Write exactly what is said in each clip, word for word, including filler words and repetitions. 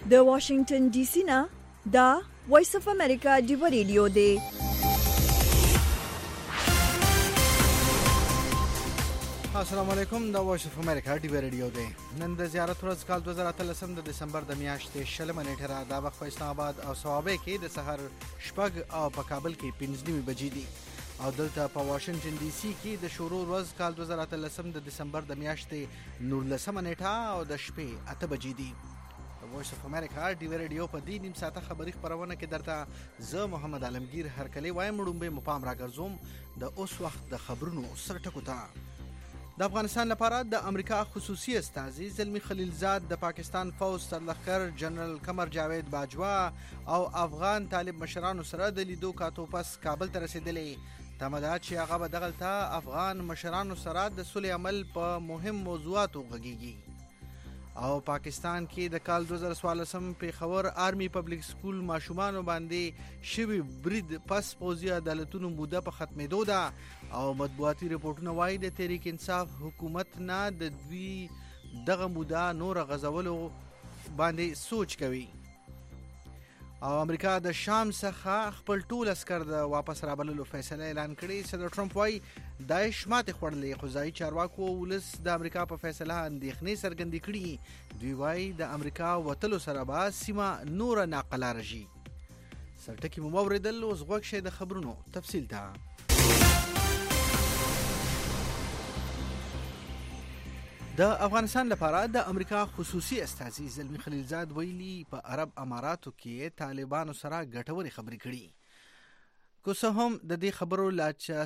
د واشنگټن ډي سي نه دا وایس اف امریکا ډیو ریډیو دی. السلام علیکم، دا وایس اف امریکا ډیو ریډیو دی. نن د زیارت ورځ کال دوه زره اتلسم د دسمبر د میاشتې شلمه نیټه را دا وخت په اسلام آباد او صوابه کې د سحر شپږ او په کابل کې پنځه نیمې بجې دي او دلته په واشنگټن ډي سي کې د شروع ورځ کال دوه زره اتلسم د دسمبر د میاشتې نولسمه نیټه او د شپې اته بجې دي. وایس اف امریکا ډیو ریډیو په دې نیم ساعته خبري خبرونه کې درته زه محمد عالمگیر هرکلی وایم. وړومبه مقام راګرځوم د اوس وخت د خبرونو سرټکو ته. د افغانستان لپاره د امریکا خصوصي استازي زلمی خلیلزاد د پاکستان فوج سرلښکر جنرال قمر جاوید باجوا او افغان طالب مشرانو سره د لیدو کاتو پس کابل ته رسیدلې. تمه ده چې هغه به دغلته افغان مشرانو سره د صلح عمل په مهم موضوعاتو غږیږي. او پاکستان کې د کال دوه زره څوارلسم پیښور آرمی پبلک سکول ماشومانو باندې شوی برید پس پوځي عدالتونو موده په ختمېدو ده او مطبوعاتي رپورټونه وایي د تحریک انصاف حکومت نه د دوی دغه موده نور غځولو باندې سوچ کوي. او امریکا د شام څخه خپل ټول عسكر د واپس رابللو فیصله اعلان کړي. صدر ټرمپ وايي داعش ماته خوړلې، خو ځایي چارواکو ولس د امریکا په فیصله اندېښنې څرګندې کړي. دوی وايي د امریکا وتلو سره به سیمه نور ناقلاره شي. سرټکي مو واورېدل، اوس غوږ شئ د خبرونو تفصیل ته. د افغانستان لپاره د امریکا خصوصي استازي زلمی خلیلزاد ویلي په عرب اماراتو کې طالبانو سره ګټورې خبرې کړي. که څه هم د دې خبرو لا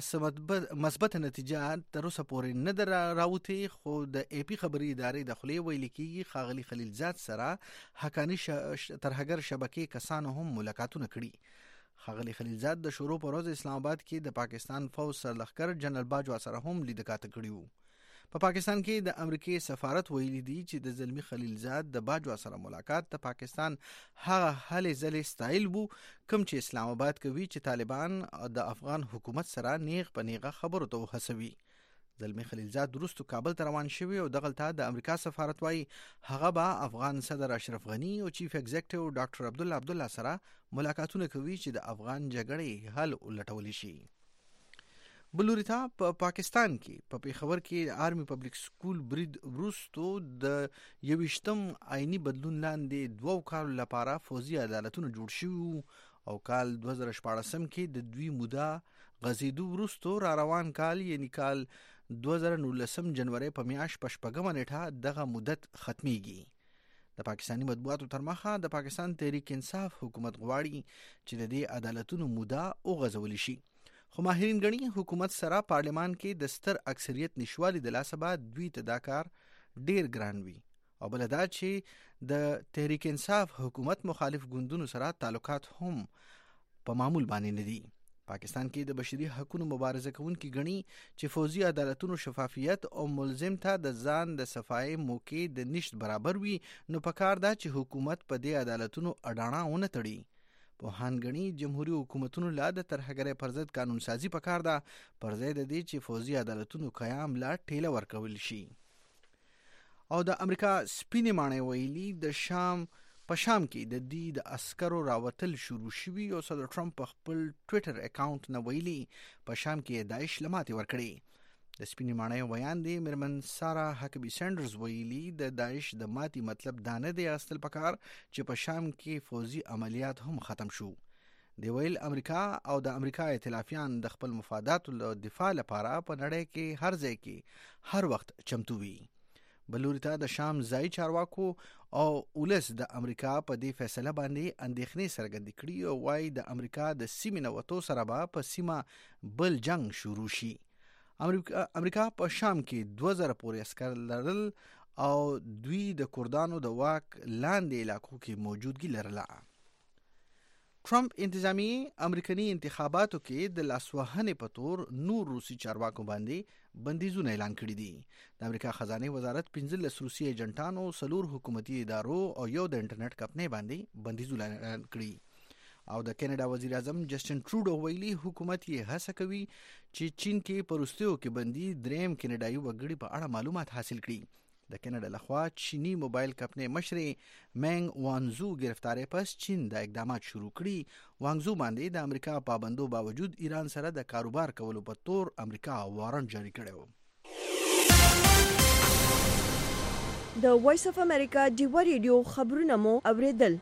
چې مثبت نتیجه تر اوسه پورې نه ده راوتې، خو د ای پی خبري ادارې د خولې ویلي کېږي ښاغلي خلیلزاد سره حقاني ترهګر شبکې کسانو هم ملاقاتونه کړي. ښاغلي خلیلزاد د شروع په ورځ اسلام آباد کې د پاکستان فوج سرلښکر جنرال باجوا سره هم لیدکاته کړي وو. په پا پاکستان کې د امریکای سفارت ویلي دی چې د زلمی خلیلزاد د باجوا سره ملاقات د پاکستان هغه هلې ځلې سټایل وو کوم چې اسلام آباد کوي چې طالبان د افغان حکومت سره نیغ په نیغه خبرو ته وهڅوي. زلمی خلیلزاد وروسته کابل ته روان شوی او دغلته د امریکا سفارت وايي هغه به افغان صدر اشرف غنی او چیف ایگزیکټیو ډاکټر عبدالله عبدالله سره ملاقاتونه کوي چې د افغان جګړې حل ولټول شي. بلوریتا په پا پاکستان کې په پیښور کې آرمی پبلک سکول برید وروسته د یویشتم آئینی بدلون لاندې دوو کالو لپاره فوزي عدالتونه جوړ شوي او کال دوه زره شپاړسم کې د دوی موده غځېدو وروسته را روان کال یعنی کال دوه زره نولسم جنوري په میاشت په شپږمه نیټه دغه مدت ختمیږي. د پاکستاني مطبوعاتو تر مخه د پاکستان تحریک انصاف حکومت غواړي چې د دې عدالتونو موده وغځول شي، خو ماهرین ګڼي حکومت سره پارلمان کې د ستر اکثریت نشوالي د لاسه بعد دوی ته دا کار ډیر ګران وي او بل دا چې د تحریک انصاف حکومت مخالف ګوندونو سره تعلقات هم په معمول باندې نه دي. پاکستان کې د بشري حقوقو مبارزه کوونکي ګڼي چې فوزي عدالتونو شفافیت او ملزم ته د ځان د صفای موقع د نشت برابر وي، نو پکار دا چې حکومت په دې عدالتونو اډاڼه ونه تړي. پوهان ګڼي جمهوریت حکومتونو لا د ترهګرۍ پر ضد قانون سازي پکار ده پر ځای د دې چې فوزي عدالتونو قیام لا ټیله ورکول شي. او د امریکا سپینې ماڼۍ ویلي د شام په شام کې د دې د عسکرو راوتل شروع شوي او صدر ټرمپ په خپل ټویټر اکاونټ نه ویلي په شام کې داعش لماتې ورکړي. د سپینې ماڼۍ ویان دی میرمن سارا حکبي سینډرز ویلي د داعش د ماتې مطلب دا نه دی اصل پکار چې په شام کې فوزي عملیات هم ختم شو. دی ویل امریکا او د امریکا ائتلافیان د خپل مفاداتو له دفاع لپاره په نړۍ کې هر ځای کې هر وخت چمتو وي. بلوریتا د شام ځای چارواکو او ولس د امریکا په دې فیصله باندې اندېښنې څرګندې کړي او وايي د امریکا د سیمې نه وتو سره به په سیمه بل جنگ شروع شي. امریکا امریکا په شام کې دوه زره پورې عسکر لرل او دوی د کردانو د واک لاندې علاقو کې موجودګي لرله. ټرمپ انتظامی امریکایي انتخاباتو کې د لاسوهنې په تور نور روسي چارواکو باندې بندیزونه اعلان کړي دي. د امریکا خزانه وزارت پنځلس روسي ایجنټانو، څلور حکومتي ادارو او یو د انټرنیټ کمپنۍ باندې بندیزونه اعلان کړي. او د کینیډا وزیر اعظم جسټن ټروډو ویلي حکومت یې هڅه کوي چې چین کې په روسیو کې بندي دریم کینیډایي وګړي په اړه معلومات حاصل کړي. د کینیډا لخوا چینی موبایل کمپنۍ مشرې مینګ وانزو گرفتاری پس چین د اقدامات شروع کړي. وانزو باندې د امریکا پابندو باوجود ایران سره د کاروبار کولو په تور امریکا وارنټ جاری کړی و. د وایس اف امریکا ډیوا ریډیو خبرونه مو اوریدل.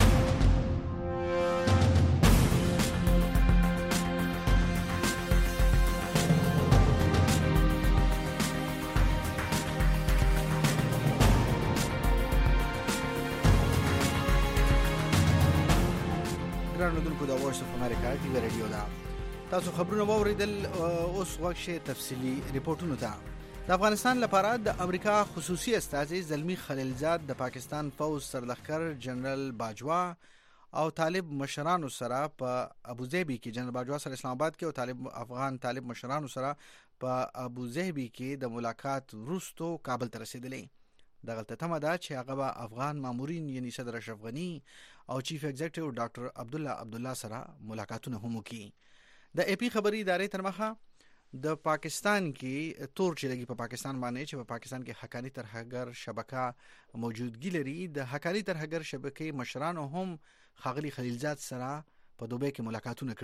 ګرانو د وایس اف امریکا ډیوا ریډیو دا تاسو خبرونه واوریدل. اوس وخت شي تفصیلی ریپورتونو ته. د افغانستان لپاره د امریکا خصوصي استازي زلمی خلیلزاد د پاکستان فوز سرلښکر جنرال باجوا او طالب مشرانو سره په ابوظبي کې جنرال باجوا سره اسلام آباد کې او طالب افغان طالب مشرانو سره په ابوظبي کې د ملاقات وروسته کابل ته رسیدلې. دغه تمه ده چې هغه افغان مامورین یعنی صدر اشرف غنی او چیف ایگزیکټیو ډاکټر عبد الله عبد الله سره ملاقاتونه هم وکړي. د ای پی خبري ادارې تر مخه د پاکستان کې تور چې لګي په پاکستان باندې چې په پاکستان کې حقانی ترهګر شبکه موجودګي لري. د حقانی ترهګر شبکې مشرانو هم خاغلی خلیلزاد سره په دوبۍ کې ملاقاتونه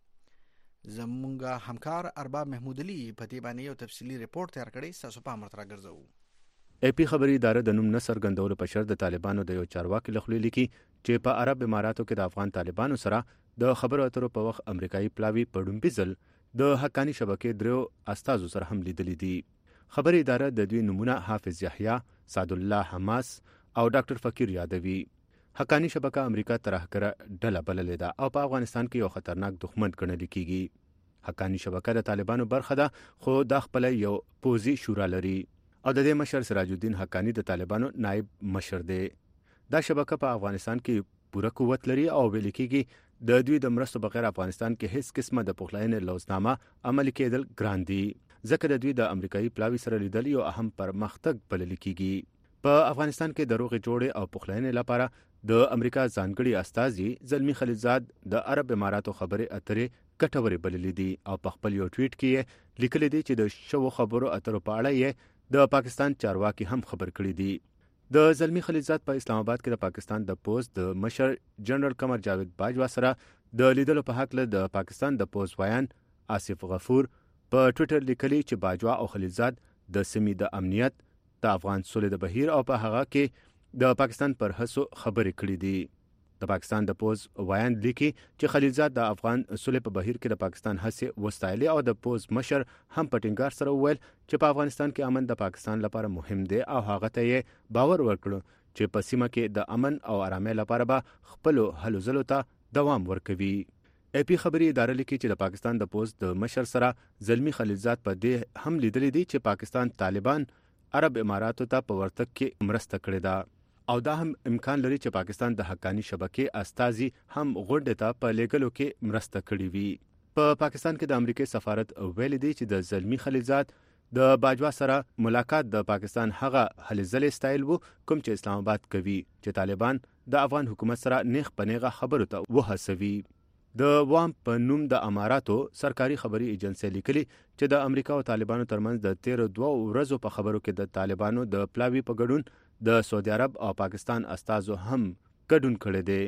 کړي. زمونږ همکار ارباب محمود علي په دې باندې یو تفصیلی ریپورت تیار کړی. تاسو په امر تر ګرځو. ای پی خبري اداره د نوم نصر غندولو په شرط د طالبانو د یو چارواکي لخوا لیکي چې په عرب اماراتو کې د افغان طالبانو سره د خبرو اترو په وخت امریکایي پلاوی په ډومبي ځل د حقانی شبکې درو استازو سره هم لیدلې دي. خبري اداره د دوی نمونه حافظ یحیی، سعد الله حماس او ډاکټر فقیر یادوي. حقانی شبکه امریکا ترهګره ډله بللې ده او په افغانستان کې یو خطرناک دښمن ګڼل کیږي. حقانی شبکه د طالبانو برخه ده خو د خپل یو پوزي شورا لري او د دې مشر سراج الدین حقانی د طالبانو نائب مشر دی. دا شبکه په افغانستان کې پوره قوت لري او ویل کېږي د دوی د مرستو بغیر افغانستان کې هیڅ قسمه د پخلاینې لوزنامه عملي کېدل ګران دي ځکه د دوی د امریکایي پلاوی سره لیدل یو اهم پرمختګ بلل کېږي. په افغانستان کې د روغې جوړې او پخلاینې لپاره د امریکا ځانګړي استازي زلمی خلیلزاد د عرب اماراتو خبرې اترې ګټورې بللې دي او په خپل یو ټویټ کې لیکلي دي چې د شوو خبرو اترو په اړه یې د پاکستان چارواکي هم خبر کړی دي. د زلمی خلیلزاد په اسلام آباد کې د پاکستان د پوز د مشر جنرال قمر جاوید باجوا سره د لیدلو په حق له د پاکستان د پوز وایان آصف غفور په ټویټر لیکلي چې باجوا او خلیلزاد د سیمې د امنیت، د افغان سولې د بهیر او په هغه کې د پاکستان پر هڅو خبرې کړې دي. د پاکستان د پوز وایان لیکي چې خلیلزاد د افغان سولې په بهیر کې د پاکستان هڅې وستایلې او د پوز مشر هم په ټینګار سره وویل چې په افغانستان کې امن د پاکستان لپاره مهم دی او هغه ته یې باور ورکړ چې په سیمه کې د امن او آرامۍ لپاره به خپل هلو ځلو ته دوام ورکوي. ای پی خبري اداره لیکي چې د پاکستان د پوز د مشر سره زلمی خلیلزاد په دې هم لیدلې دي چې پاکستان طالبان عرب اماراتو ته په ورتګ کې مرسته کړې ده او دا هم امکان لري چې پاکستان د حقانی شبکې استازي هم غونډه ته په لیګلو کې مرسته کړې وي. په پا پاکستان کې د امریکای سفارت ویل دي چې د زلمی خلیلزاد د باجوا سره ملاقات د پاکستان هغه هلې ځلې سټایل وو کوم چې اسلام آباد کوي چې طالبان د افغان حکومت سره نیغ پنیغه خبرو ته وهڅوي. د وام په نوم د اماراتو سرکاري خبري ایجنسی لیکلي چې د امریکا او طالبانو ترمنځ د تیر دوه ورځو په خبرو کې د طالبانو د پلاوی په ګډون د سعودي عرب او پاکستان استازو هم ګډون کړی دی.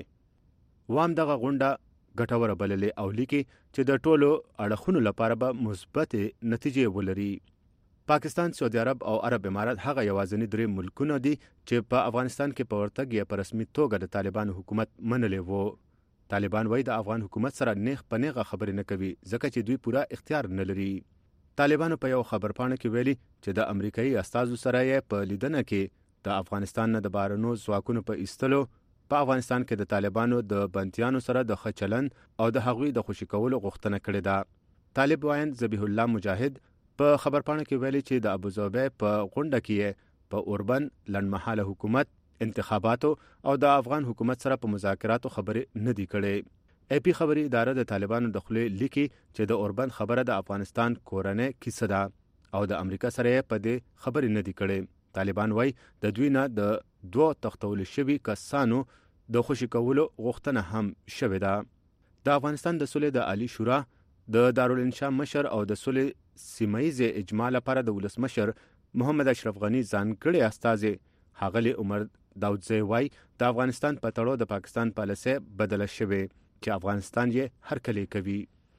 وام دغه غونډه ګټوره بللې او لیکي چې د ټولو اړخونو لپاره به مثبت نتیجې ولري. پاکستان، سعودي عرب او عرب امارات هغه یوازینی درې ملکونه دي چې په افغانستان کې په ورتګ یې په رسمي توګه د طالبانو حکومت منلې وو. طالبان وایي د افغان حکومت سره نیغ په نیغه خبرې نه کوي ځکه چې دوی پوره اختیار نه لري. طالبانو په یو خبرپاڼه کې ویلي چې د امریکایي استازو سره یې په لیدنه کې د افغانستان نه د بارنو ځواکونو په ایستلو، په افغانستان کې د طالبانو د بندیانو سره د ښه چلند او د هغوی د خوشي کولو غوښتنه کړې ده. طالب وایان ذبیح الله مجاهد په خبرپاڼه کې ویلي چې د ابوظبي په غونډه کې په اوربن لنډمهاله حکومت، انتخاباتو او د افغان حکومت سره په مذاکراتو خبرې نه دي کړې. ای پی خبري اداره د طالبانو د خولې لیکي چې د اوربن خبره د افغانستان کورنۍ کیسه ده او د امریکا سره په دې خبرې نه دي کړې. طالبان وایي د دوی نه د دوه تختول شوي کسانو د خوشي کولو غوښتنه هم شوې ده. د افغانستان د سولې د عالی شورا د دارالانشا مشر او د سولې سیمه ییزې اجماع لپاره د ولسمشر محمد اشرف غنی ځانګړي استازي ښاغلي عمر داودزی وای د افغانستان په تړاو د پاکستان پالیسي بدله شوې چې افغانستان یې هرکلی کوي.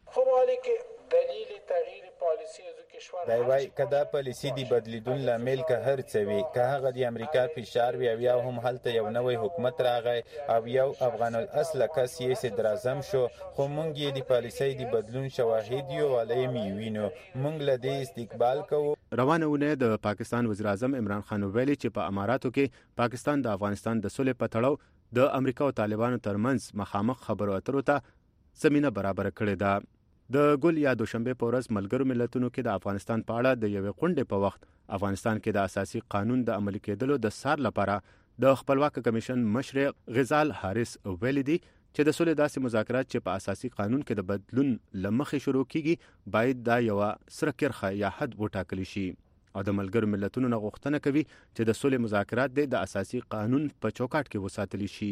دی وای که دا پالیسي دی بدلیدون لامل که هر څه وي، که هغه د امریکا فشار وي او یا هم هلته یو نوی حکومت راغی او یو افغان الاصل کس یې صدر اعظم شو، خو موږ یې د پالیسۍ د بدلون شواهد یو علی میوینو، موږ له دې استقبال کوو. روانه ونه د پاکستان وزیر اعظم عمران خان ویلي چې په اماراتو کې پاکستان د افغانستان د سولې په تړاو د امریکا او طالبانو ترمنځ مخامخ خبرو اترو ته زمینه برابر کړې ده. د ګل یا دوشنبه په ورځ ملګرو ملتونو کې د افغانستان په اړه د یوې غونډې په وخت افغانستان کې د اساسي قانون د عملي کېدلو د څار لپاره د خپلواک کمیشن مشر غزال حارث ویلي دي چې د سولې داسې مذاکرات چې په اساسي قانون کې د بدلون لمخې شروع کیږي باید دا یو سره کرخه یا حد وټاکل شي او د ملګرو ملتونو نه غوښتنه کوي چې د سولې مذاکرات د اساسي قانون په چوکاټ کې وساتل شي.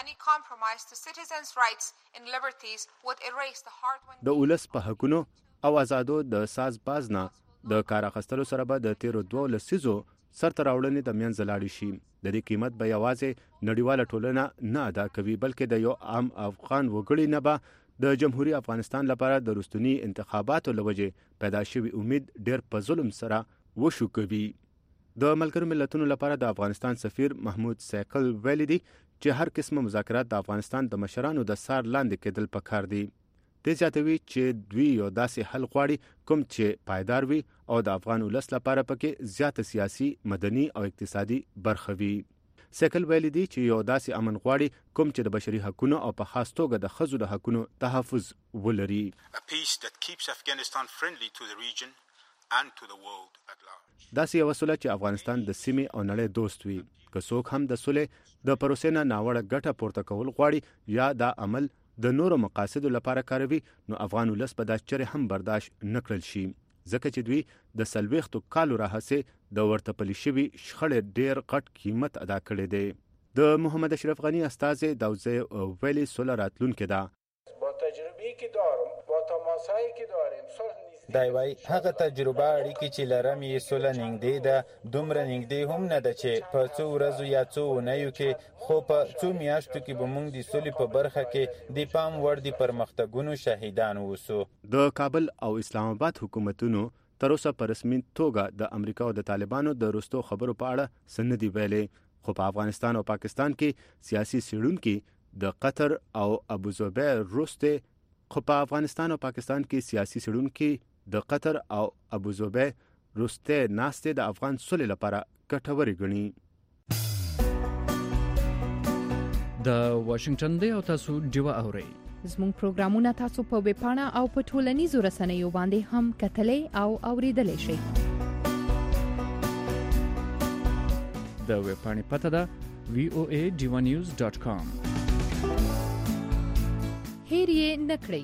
د ولس په حقونو او آزادو د ساز بازنا د کار اخیستلو سره به د تیرو دوه لسیزو سرته راوړنې د منځ لاړې شي. د دې قیمت به یوازې نړیواله ټولنه نه ادا کوي بلکې د یو عام افغان وګړي نه به د جمهوریت افغانستان لپاره د رستنی انتخاباتو لوجې پیدا شوی امید ډېر په ظلم سره وشو کوي. د ملګرو ملتونو لپاره د افغانستان سفیر محمود سیکل ویلي دي چې هر قسمه مذاکرات د افغانستان د مشرانو د سار لاندې کېدل پکار دي. دې زیاتوي چې دوی یو داسې حل غواړي کوم چې پایدار وي او د افغان ولس لپاره پکې زیاته سیاسي، مدني او اقتصادي برخه وي. سیکل ویلي دي چې یو داسې امن غواړي کوم چې د بشري حقوقو او په خاص توګه د ښځو د حقوقو تحفظ ولري. داسې یو سوله چې افغانستان د سیمې او نړۍ دوست وي. که څوک هم د سولې د پروسې نه ناوړه ګټه پورته کول غواړي یا دا عمل د نورو مقاصدو لپاره کاروي نو افغان ولس به دا چرې هم برداشت نه کړل شي، ځکه چې دوی د څلوېښتو کالو راهیسې د ورته پلي شوي شخړې ډېر غټ قیمت ادا کړی دی. د محمد اشرف غنی استازی داودزی ویلي سوله راتلونکې ده. با تجربه‌ای که دارم با تماسایی که داریم صلح دی وای هغه تجربه اړیکې چې لرم یې سوله نږدې ده، دومره نږدې هم نه ده چې په څو ورځو یا څو اونیو کې، خو په څو میاشتو کې به موږ د سولې په برخه کې د پام وړ د پرمختګونو شاهدان اوسو. د کابل او اسلام آباد حکومتونو تر اوسه په رسمي توګه د امریکا او د طالبانو د وروستو خبرو په اړه څه نه دي ویلي، خو په افغانستان او پاکستان کې سیاسي څېړونکي د قطر او ابوظبي وروسته خو په افغانستان او پاکستان کې سیاسي څېړونکي د قطر او ابوظبي وروسته ناستې د افغان سولې لپاره ګټورې ګڼي. د واشنگټن دی او تاسو ډیوه اورئ. زموږ پروګرامونه تاسو په ویب پاڼه او په ټولنیزو رسنیو باندې هم کتلای او اوریدلای شئ. د ویب پاڼې پته ده وی او ای ډیوه نیوز ډاټ کام. هیر یې نکړئ.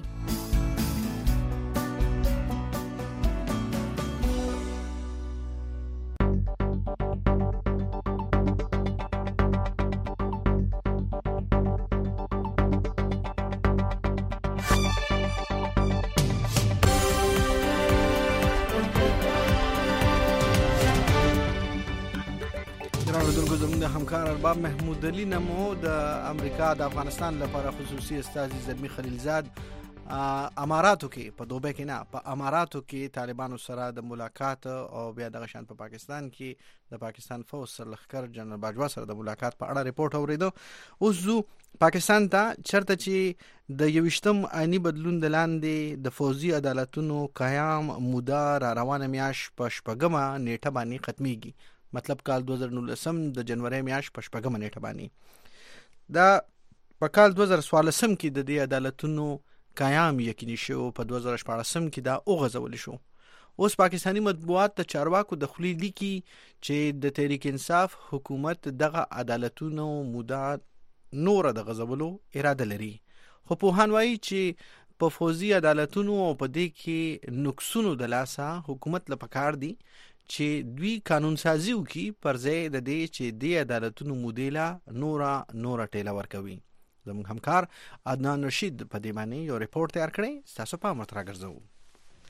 د همکار ارباب محمود علي نمو د امریکا د افغانستان لپاره خصوصي استازي زلمی خلیلزاد اماراتو کې په دوبه کې نه په اماراتو کې طالبانو سره د ملاقات او بیا د غشان په پاکستان کې د پاکستان فوج سرلښکر جنرال باجوا سره د ملاقات په اړه ریپورت اوریدو. اوس زو پاکستان ته چرته چې د یوشتم آئینی بدلون د لاندې د فوزي عدالتونو قیام موده را روانه میاش په شپږمه نیټه باندې ختميږي، مطلب کال دوه زره نولسم د جنوري میاشت په شپږمه نیټه باندې. دا په کال دوه زره څوارلسم کې د دې عدالتونو قیام یقیني شو، په دوه زره شپاړسم کې دا اوغځول شو. اوس پاکستانی مطبوعات د چارواکو د خولي لیکي چې د تحریک انصاف حکومت دغه عدالتونو موده نور د غزولو اراده لري، خو پوهان وایي چې په فوزي عدالتونو او په دې کې نقصونو د لاسه حکومت لپاره دي چې دوی قانون سازي وکي پر ځای د دې چې د عدالتونو مودیلا نورا نورا ټیلا ورکوي. زموږ همکار عدنان رشید په دې باندې یو ریپورت تیار کړی، تاسو په مترا ګرځو.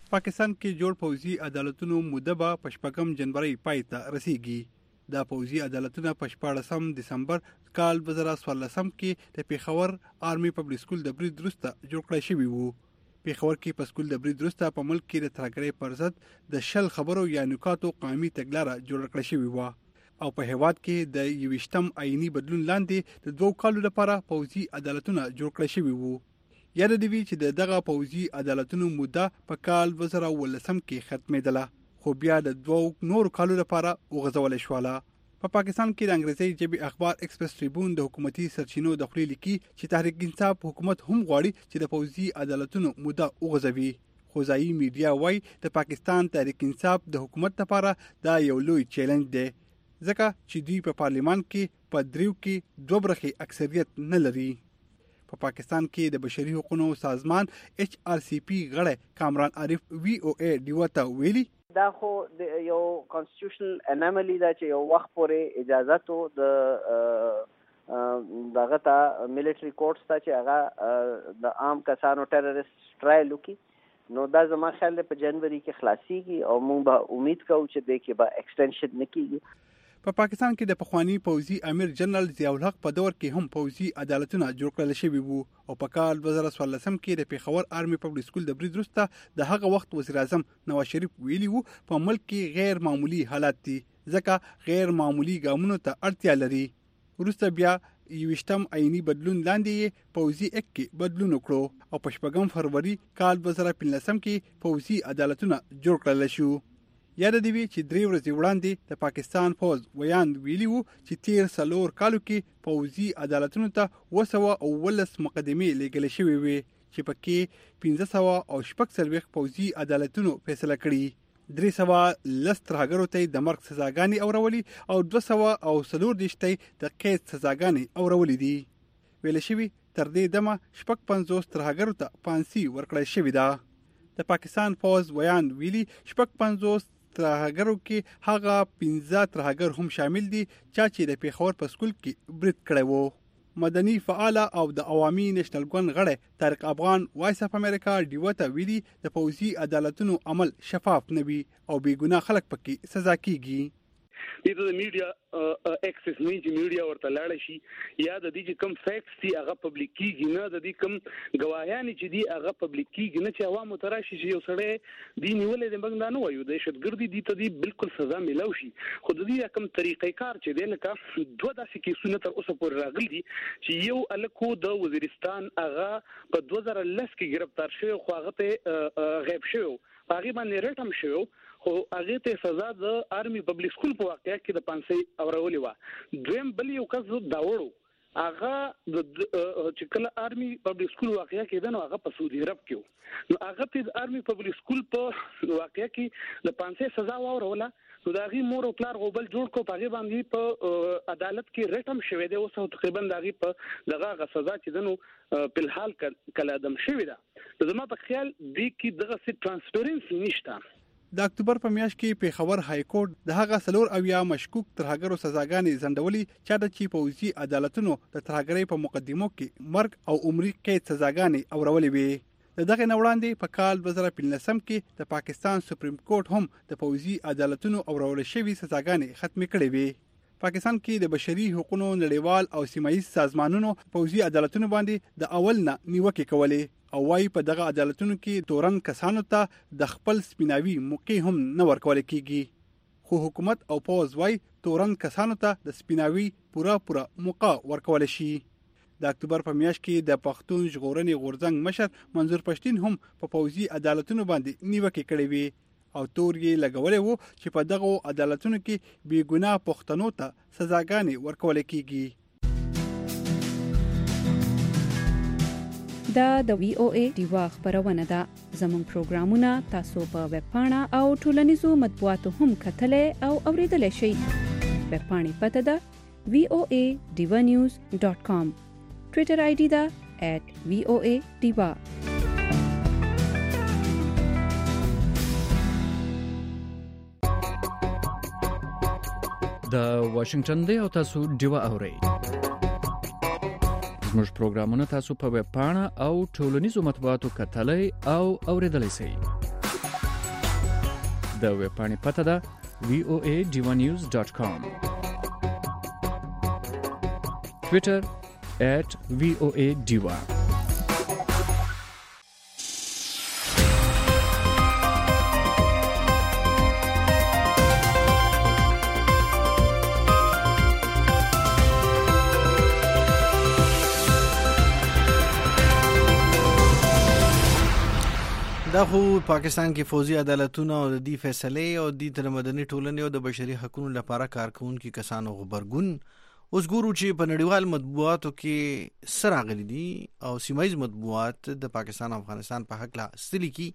پاکستان کې جوړ پوځي عدالتونو موده به په شپږم جنوري پای ته رسیږي. دا پوځي عدالتونه په شپاړسم دسمبر کال دوه زره څوارلسم کې د پیښور آرمي پبلک سکول د برید وروسته جوړ کړی شوی وو. پیښور کې په سکول د برید وروسته په ملک کې د ترهګرۍ پر ضد د شل خبرو یا نکاتو قومي تګلاره جوړ کړی شوی وو او په هیواد کې د یویشتم آئینی بدلون لاندې د دوه کالو لپاره پوځي عدالتونه جوړ کړی شوی وو. یاد دی چې د دغه پوځي عدالتونو موده په کال دوه زره ولسم کې ختمېدله خو بیا د دوه نور کالو لپاره وغځول شواله. په پاکستان کې د انګریزي ژبې اخبار ایکسپریس ټریبون د حکومتي سرچینو د خولې لیکي چې تحریک انصاف حکومت هم غواړي چې د پوځي عدالتونو موده وغځوي. خو ځایي میډیا وايي د پاکستان تحریک انصاف د حکومت لپاره دا یو لوی چیلنج دی ځکه چې دوی په پارلیمان کې په دریو کې دوه برخې اکثریت نه لري. په پاکستان کې د بشري حقوقو سازمان ایچ آر سی پی غړی کامران عارف وی او ای ډیوته ویلي دا خو د یو کانسټیټیوشنل اناملی دا چې یو وخت پورې اجازه تو د دغه ته ملټری کورټس ته چې هغه د عام کسانو ټیرریست ټرایل وکي نو دا زما خیال په جنوري کې خلاصيږي او موږ به امید کوو چې د کې به ایکسټنشن نکېږي. په پاکستان کې د پخوانی پوځي امیر جنرال ضیاء الحق په دور کې هم پوځي عدالتونه جوړ کړل شوي وو او په کال دوه زره څوارلسم کې د پیښور آرمي پبلک سکول د برید وروسته د هغه وخت وزیر اعظم نواز شریف ویلي وو په ملک کې غیر معمولی حالات دي ځکه غیر معمولی ګامونو ته اړتیا لري. وروسته بیا یویشتم آئینی بدلون لاندې پوځي اک کې بدلون وکړو او په شپږم فروری کال دوه زره پنځلسم کې پوځي عدالتونه جوړ کړل شو. یاد دی چې درې ورځې وړاندې د پاکستان فوج ویان ویلي وو چې تیر څلور کالو کې پوځي عدالتونو ته اوه سوه اوولس مقدمې لیږل شوې وې چې پکې پنځه سوه او شپږ څلوېښت پوځي عدالتونو فیصله کړې. درې سوه لس ترهګرو ته د مرګ سزاګانې اورولي او دوه سوه او څلور دېرش ته د قید سزاګانې اورولې دي. ویل شوي تر دې دمه شپږ پنځوس ترهګرو ته پانسي ورکړی شوې ده. د پاکستان فوج ویان ویلي شپږ پنځوس ترهګرو کې هغه پنځه ترهګر هم شامل دي چې د پیښور په سکول کې برید کړی وو. مدني فعال او د عوامي نېشنل ګوند غړی طارق افغان وایس اف امریکا ډیوته ویلي د پوځي عدالتونو عمل شفاف نه وي او بې ګناه خلک پکې سزا کیږي. دې د میډیا اکسس نه چې میډیا ورته لاړ شي یا د دې چې کوم فیکټس دي هغه پبلک کیږي نه د دې کوم گواهیان چې دي هغه پبلک کیږي نه چې عوامو ته راشي چې یو سړی دی نیولې د بنګ نه وایو د شتګردي دي ته دي بالکل سزا ملو شي. خو د دې کوم طریقې کار چې دی لکه دوه داسې کیسونه تر اوسه پورې راغلي دي چې یو الکو د وزیرستان هغه په دوه زره لس کې گرفتار شوی خو هغه ته غیب شوی هغه باندې رټم شوی خو هغه ته سزا د آرمي پبلک سکول په واقعیا کې د پانسي اورولې و. دویم بل یو کس دا وړو هغه د چې کله آرمي پبلک سکول واقعیا کې د نو هغه په سعودي عرب کې نو هغه د آرمي پبلک سکول په واقعیا کې د پانسي سزا وروله نو دا غي مور او پلار غوبل جوړ کو پاغي باندې په عدالت کې رټم شوی دی اوس تقریبا دا غي په دغه غ سزا چې دنو په الحال کله ادم شوی دا زما په خیال دی کې دغه سي ترانسپیرنسي نشته. د اکتوبر په میاشت کې پیښور های کورټ د هغه څلور اویا مشکوک ترهګرو سزاګانې ځندولې چې د چی پوځي عدالتونو د ترهګرۍ په مقدمو کې مرګ او عمري قید سزاګانې اورولې وې. د دغه نوړاندې په کال دوه زره پنځلسم کې د پاکستان سپریم کورټ هم د پوځي عدالتونو اورول شوی سزاګانې ختم کړې وې. پاکستان کې د بشري حقوقو نړیوال او سیمایي سازمانونو پوځي عدالتونو باندې د اول نه نیوکه کولې او وايي په دغه عدالتونو کې تورن کسانو ته د خپل سپیناوي موقع هم نه ورکول کیږي. خو حکومت او پوز وايي تورن کسانو ته د سپیناوي پورا پورا موقع ورکول شي. د اکتوبر په میاشت کې د پښتون ژغورنې غورځنګ مشر منظور پښتين هم په پوځي عدالتونو باندې نیوکه کړې وي او تور یې لګولې وو چې په دغه عدالتونو کې بې ګناه پښتنو ته سزاګانې ورکول کیږي. دا د وی او ای دیوا خبرونه ده. زموږ پروګرامونه تاسو په ویب پاڼه او ټولنیزو مطبوعاتو هم کتلای او اوریدلای شئ. ویب پاڼې پته ده وی او ای ډیوا نیوز ډاٹ کام. ټوئیټر آی ډي ده ایٹ وی او ای دیوا. د واشنگټن دی او تاسو دیوا اورئ. زموږ پروګرامونه تاسو په ویب پاڼه او ټولنیزو مطبوعاتو کتلای او اوریدلای شئ. د ویبپاڼې پته ده وی او ای ډیوا نیوز ډاټ کام. ټویټر ایټ وی او ای ډیوا. دا خو پاکستان کې فوزي عدالتونه او د دې فیصلې او د مدني ټولنې او د بشري حقوقو لپاره کارکونکو کسانو خبرګون اوس ګورو چې په نړیوال مطبوعاتو کې سره غلي دي او سیمایي مطبوعات د پاکستان او افغانستان په حق لا ستلي کی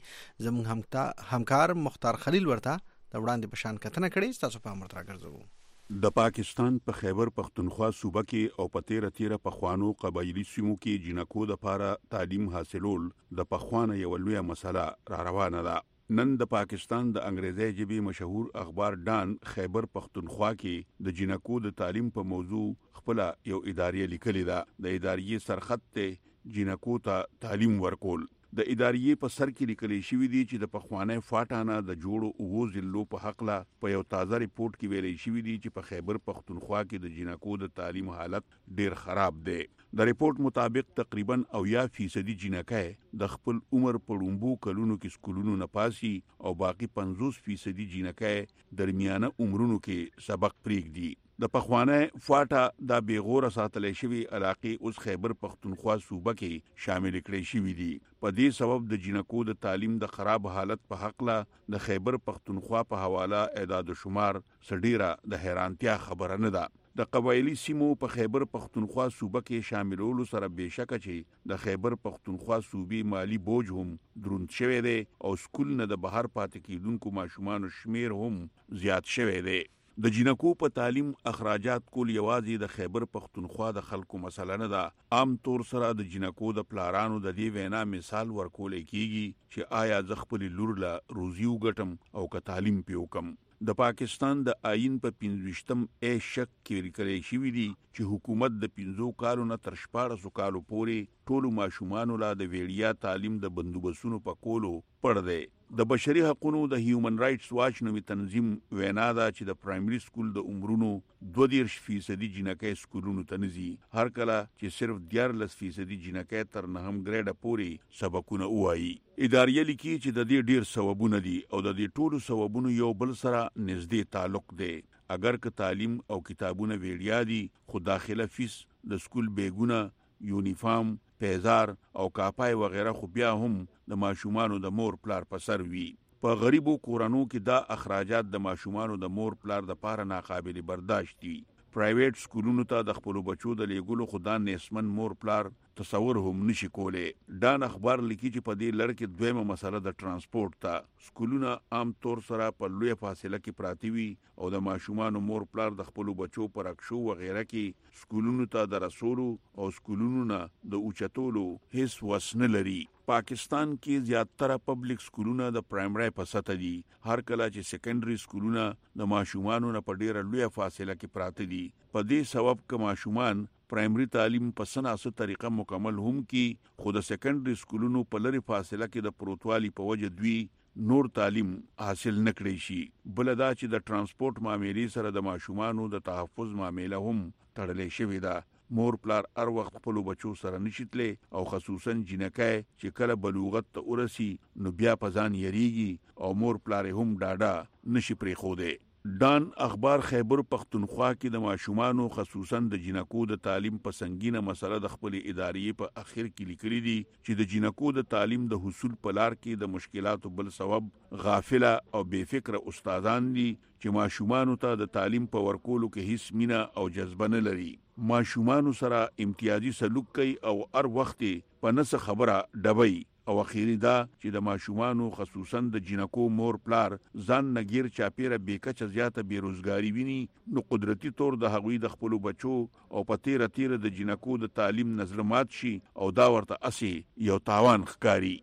زموږ همکار مختار خلیل ورته د وړاندې په شان کتنه کړي. تاسو په امر راګرځو. د پاکستان په خیبر پختونخوا صوبه کې او په تیره تیره پخوانو قبایلی سیمو کې جنکو د پاره تعلیم حاصلول د پخوانه یو لویه مسله را روانه ده. نن د پاکستان د انګریزي ژبې مشهور اخبار ډان خیبر پختونخوا کې د جنکو د تعلیم په موضوع خپل یو ادارې لیکلې ده. د ادارې سرخط ته جنکو ته تعلیم ورکول. د ادارې په سر کې لیکل شوی دی چې د پخوانه فاټانه د جوړو اوو ضلعو په حق لا په یو تازه ریپورت کې ویل شوی دی چې په خیبر پختونخوا کې د جنکو د تعلیم حالت ډیر خراب دی. د ریپورت مطابق تقریبا اویا فیصدي جنکای د خپل عمر په لومبو کلونو کې سکولونو نه پاسي او باقي پنځوس فیصدي جنکای درمیانه عمرونو کې سبق پریږدي. د پخوانه فاټا د بیغور ساتلې شوی علاقې اوس خیبر پختونخوا صوبه کې شامل کړي شوی دي. په دې سبب د جنکو د تعلیم د خراب حالت په حق لا د خیبر پختونخوا په حواله اعداد و شمار سډیره د حیرانتیا خبره نه ده. د قبایلی سیمو په خیبر پختونخوا صوبه کې شاملولو سره بشکه چې د خیبر پختونخوا صوبې مالی بوج هم دروند شوی دی او سکول نه د بهر پاتې کیدونکو ماشومان شمیر هم زیات شوی دی. د جنکو په تعلیم اخراجات کول یوازې د خیبر پختونخوا د خلکو مسله نه ده. عام طور سره د جنکو د پلارانو د دې وینا مثال ورکول کیږي چې آیا ز خپل لور لا روزي وګټم او که تعلیم پیوکم. د پاکستان د آئین په پنځوشتم ای شک کې لیکل شوی دی چې حکومت د پنځو کالو نه تر شپاړسو کالو پورې ټولو ماشومانو لا د ویړیا تعلیم د بندوبستونو په کولو پړ دی. د بشري حقوقو د هیومن رائټس واچ نومي تنظیم وینا ده چې د پرایمري سکول د عمرونو دوه دیرش فیصدي جنکۍ سکولونو ته نزي، هر کله چې صرف دیارلس فیصدي جنکۍ تر نهم ګریډه پورې سبقونه وایي. ادارې لیکي چې د دې ډیر سببونه دي او د دې ټولو سببونو یو بل سره نږدې تعلق دی. اگر که تعلیم او کتابونه ویړیا دي خو داخله فیس د سکول بیگونه، یونیفارم، پیزار او کاپای وغیرہ خو بیا هم د ماشومانو د مور پلار په سر وي. په غریبو کورانو کې دا اخراجات د ماشومانو د مور پلار د پاره ناقابل برداشت دي. پرایویټ سکولونو ته د خپل بچو د لیګلو خدا نسمن مور پلار تصور هم نشي کوله. دا اخبار لیکي چې په دې لړ کې دویمه مسله د ترانسپورت ته. سکولونه عام طور سره په لوی فاصله کې پراتی وي او د ماشومانو مور پلار د خپل بچو پر اکشو وغیرہ کې سکولونو ته د رسولو او سکولونو نه د اوچتولو هیڅ وسنه لري. پاکستان کې زیاتره پبلک سکولونه د پرایمري په سطح دي، هر کله چې سیکنډري سکولونه د ماشومانو نه په ډیره لوی فاصله کې پراته دي. په دې سبب ک ماشومان پرایمري تعلیم په سناسه طریقه مکمل هم کی خود سیکنډري سکولونو په لری فاصله کې د پروتوالي په وجه دوی نور تعلیم حاصل نکړي شي. بل دا چې د ترانسپورت معاملې سره د ماشومانو د تحفظ معاملې هم تړلې شوې ده. مور پلار هر وخت خپل بچو سره نشیتلې او خصوصا جنکای چې کله بلوغت ته ورسی نو بیا پزان یریږي او مور پلار هم ډاډه نشي پرې خوده. ډان اخبار خیبر پختونخوا کې د ماشومانو خصوصا د جنکو د تعلیم په سنگینه مسله د خپل ادارې په اخر کې لیکلي دي چې د جنکو د تعلیم د حصول په لار کې د مشکلاتو بل سبب غافله او بے فکر استادان دي چې ماشومانو ته د تعلیم په ورکولو کې هیڅ مینا او جذبه نه لري. ماشومانو سره امتیازي سلوک کوي او هر وخت په نس خبره ډبي او اخیری دا چې د ماشومانو خصوصا د جنکو مور پلار ځان نګیر چاپیره بیکچ زیاته بیروزګاری ویني نو قدرتی طور د هغوی د خپل بچو او پتیره تیره د جنکو د تعلیم نظرمات شي او دا ورته اسی یو تاوان ښکاری.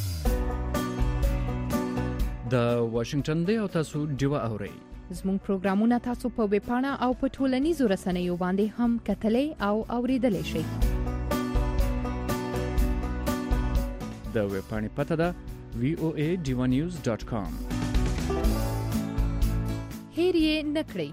د واشنگټن دی او تاسو ډیوا اورئ. زموږ پروګرامونه تاسو په ویب پاڼه او په ټولنیزو رسنیو باندې هم کتلای او اوریدلای شئ. د ویب پاڼې پته ده وی او ای ډیوا نیوز ډاټ کام. یې نه کړئ.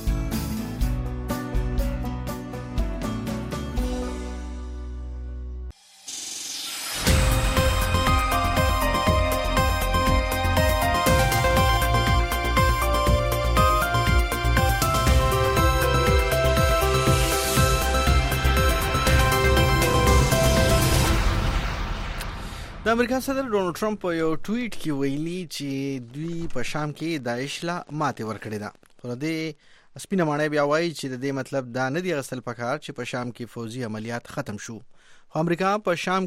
د امریکا صدر ډونالد ټرمپ په یو ټویټ کې ویلي چې دوی په شام کې داعش لا ماته ورکړې ده. خو د سپینه ماڼۍ بیا وایي چې د دې مطلب دا نه دی غسل پکار چې په شام کې فوزي عملیات ختم شو. خو امریکا په شام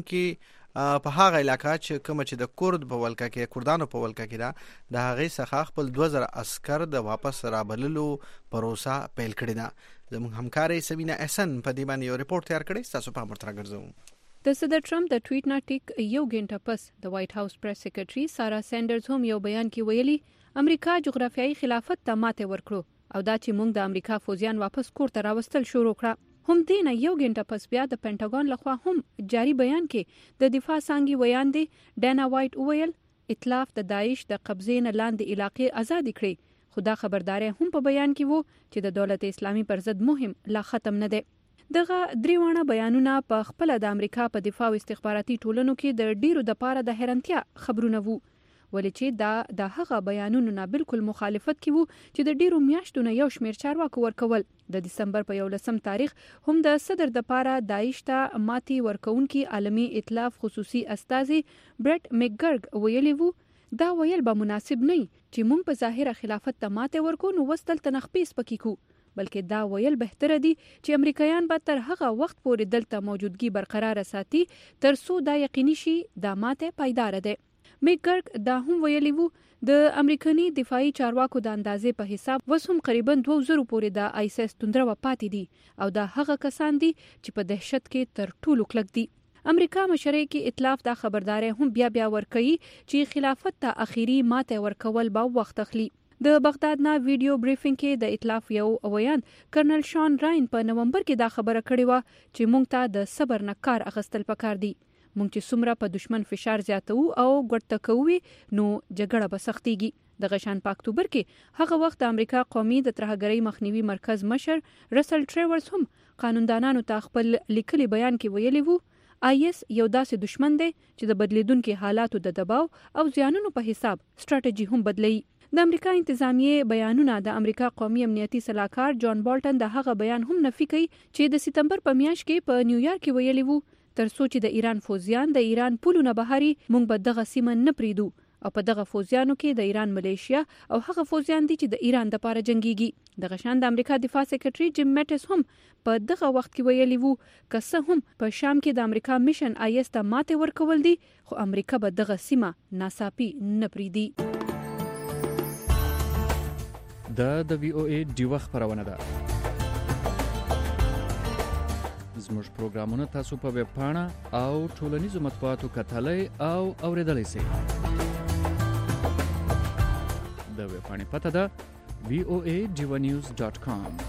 کې په هغه علاقہ چې کوم چې د کورد په ولکه کې کردانو په ولکه کې ده د هغه څخه خپل دوه زره عسكر د واپس رابللو پروسه پیل کړې ده. زموږ همکاري سبینه احسن په دې باندې یو ریپورت تیار کړی، تاسو په مرترا ګرځوم. د صدر ټرمپ د ټویټ نه ټیک یو غنټه پس د وایټ هاوس پریس سیکریټري سارا سینډرز هم یو بیان کې ویلي امریکا جغرافیایي خلافت ته ماته ورکړو او دا چې موږ د امریکا فوجیان واپس کور ته راوستل شروع کړه. هم دې نه یو غنټه پس بیا د پینټاګون لخوا هم جاری بیان کې د دفاع څانګې ویان دي ډانا وایټ ویل ائتلاف د داعش د قبضې نه لاندې علاقې آزاد کړي. خو دا خبرداري هم په بیان کې وو چې د دولت اسلامي پر ضد مهم لا ختم نه دی. دغه دریوانه بیانونه په خپل د امریکا په دفاع او استخباراتي ټولنو کې د ډیرو د پاره د حیرانتیا خبرونه وو، ولې چې دا د هغه بیانونو نه بالکل مخالفت کې وو چې د ډیرو میاشتو نه یو شمیر چارواکو ورکول. د دسمبر په یولسم تاریخ هم د صدر د پاره داعش ته ماتي ورکونکي عالمي ائتلاف خصوصي استازي برټ میکګرګ ویلي وو دا ویل به مناسب نه چې موږ په ظاهره خلافت ته ماته ورکو نو وستل تنخپیس پکې کو، بلکې دا ویل بهتره دي چې امریکایان به تر هغه وخت پورې دلته موجودګي برقرار ساتي تر څو دا یقیني شي دا ماته پایدار ده. میکګرګ دا هم ویلي وو د امریکایي دفاعي چارواکو د اندازې په حساب وسوم قریبا دوه زره پورې د آیسیس توندره پاتې دي او دا هغه کسان دي چې په دهشت کې تر ټولو کلک دي. امریکا مشرعي ائتلاف دا خبرداري هم بیا بیا ورکوي چې خلافت ته اخیری ماته ورکول به وخت اخلي. د بغداد نه ویډیو بریفینګ کې د ائتلاف یو ویان کرنل شان راین په نومبر کې دا خبره کړې و چې موږ ته د صبر نه کار اخیستل پکار دي. موږ چې څومره په دشمن فشار زیاتو او ګټه کوي نو جګړه به سختيږي. د غشان په اکتوبر کې هغه وخت د امریکا قومي د ترهګرۍ مخنیوي مرکز مشر رسل ټریورز هم قانوندانانو ته خپل لیکلي بیان کې ویلي وو آی اس یو داسې دشمن دی چې د بدلیدونکو حالاتو د دباو او زیانونو په حساب ستراتیژي هم بدلی. د امریکا انتظامیه بیانونه د امریکا قومي امنیتي سلاکار جان بالټن د هغه بیان هم نفي کوي چې د سپتمبر په میاشت کې په نیویارک کې ویلي وو تر څو چې د ایران فوجیان د ایران پولونه بهاري موږ به دغه سیمه نه پریدو او په دغه فوجیانو کې د ایران ملیشیا او هغه فوجیان دي چې د ایران د پاره جنگيږي. د غشان د امریکا دفاع سیکریټري جیم میټس هم په دغه وخت کې ویلي وو که څه هم په شام کې د امریکا میشن آی اس ته ماته ورکول دي خو امریکا به دغه سیمه ناڅاپي نه پریدي. دا د وی او ای ډیوه خبرونه ده. زموږ پروګرامونه تاسو په ویب پاڼه او ټولنیزو مطبوعاتو کتلای او اوریدلای شئ. د ویب پاڼې پته ده وی او ای ډیوه نیوز ډاټ کام.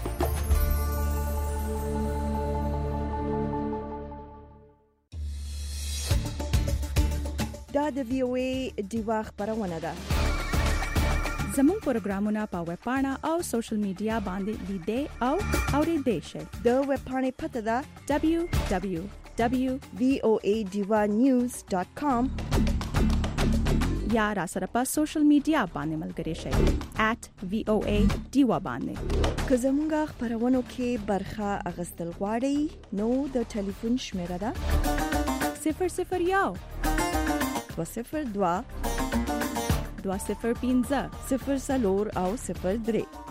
دا د وی او ای ډیوه خبرونه ده. زموږ پروګرامونه په ویب پاڼه او سوشل میډیا باندې لیدئ او اوریدئ شئ. د ویب پاڼې پته ده دبلیو دبلیو دبلیو ډاٹ وی او ای ډیوه نیوز ډاٹ کام یا را سره په سوشل میډیا باندې ملګري شئ ایٹ وی او ای ډیوه باندې. که زموږ خبرونو کې برخه اخیستل غواړئ نو د ټلیفون شمیره ده صفر صفر یو دوه صفر دوه دوه صفر پنځه صفر څلور او صفر درې.